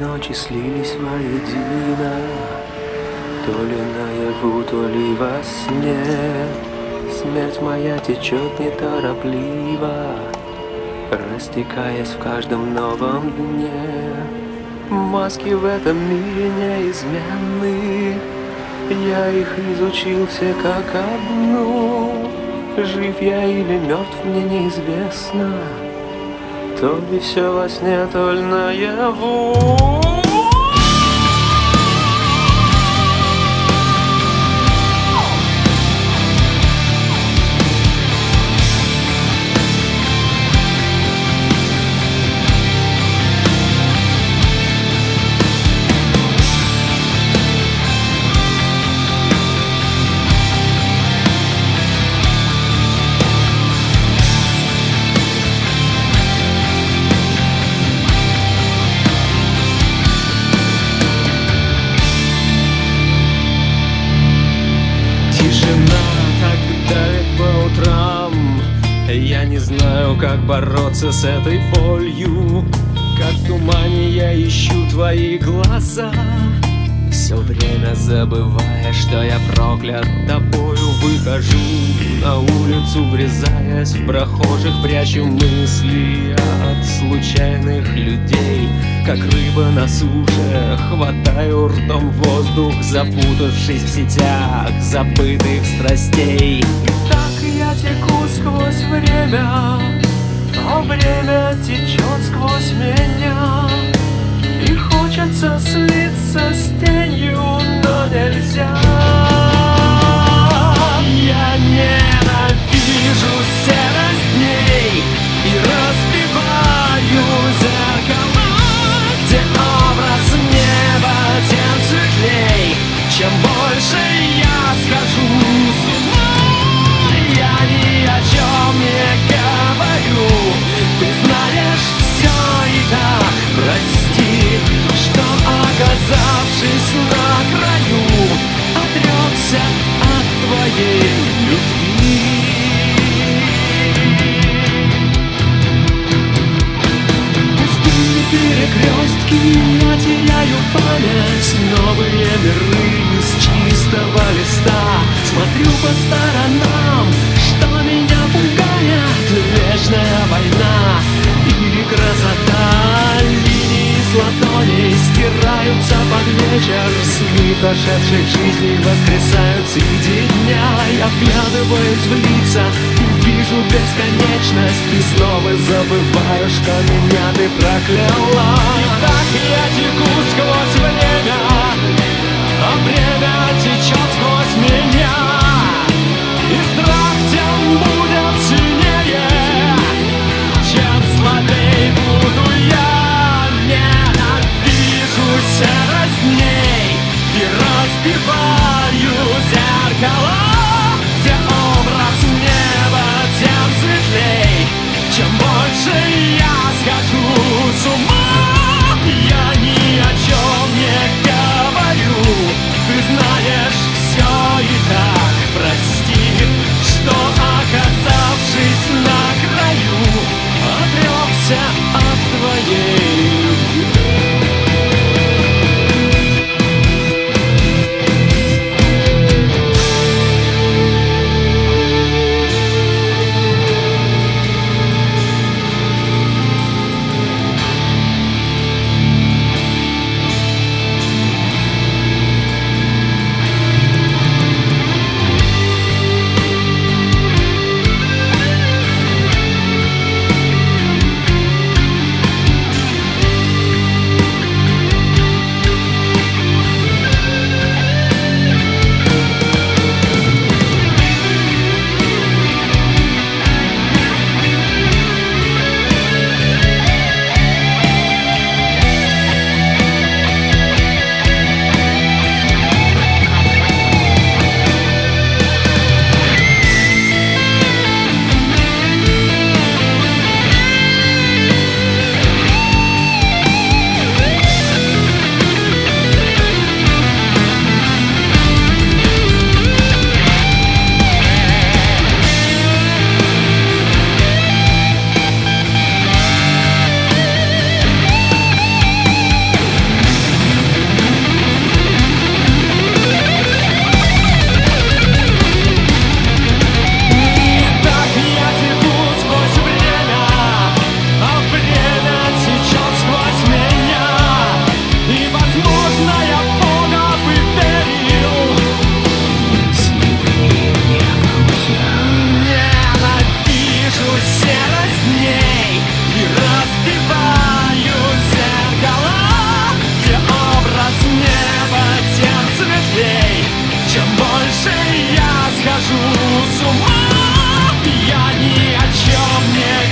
ночи слились воедино, то ли наяву, то ли во сне. Смерть моя течет неторопливо, растекаясь в каждом новом дне. Маски в этом мире неизменны, я их изучил все как одну. Жив я или мертв, мне неизвестно, то ли все во сне, то ли наяву. Я не знаю, как бороться с этой болью, как в тумане я ищу твои глаза, все время забывая, что я проклят тобою. Выхожу на улицу, врезаясь в прохожих, прячу мысли от случайных людей. Как рыба на суше, хватаю ртом воздух, запутавшись в сетях забытых страстей. Я теку сквозь время, а время течет сквозь меня. И хочется слиться с тенью, но нельзя. Я ненавижу серость дней и разбиваю зеркала, где образ неба тем светлей. Чем больше я схожу с ума, я ни о чем не говорю. Ты знаешь все и так прости, что, оказавшись на краю, отрекся от твоей любви. Пустые перекрестки, я теряю память. Новые миры с чистого листа. Смотрю по сторонам, что меня пугает. Вечная война или красота. Линии с ладоней стираются под вечер. Сны прошедших жизней воскресают среди дня. Я вглядываюсь в лица и вижу бесконечность, и снова забываю, что меня ты прокляла. И так я теку сквозь время, а время течет сквозь меня. И страх тем будет сильнее, чем слабей буду я. Ненавижу серость дней и разбиваю зеркала, где образ неба тем светлей. Чем больше я схожу с ума, я ни о чем не говорю. Ты знаешь все и так прости, что, оказавшись на краю, отрекся от твоей любви. схожу с ума. Я ни о чем не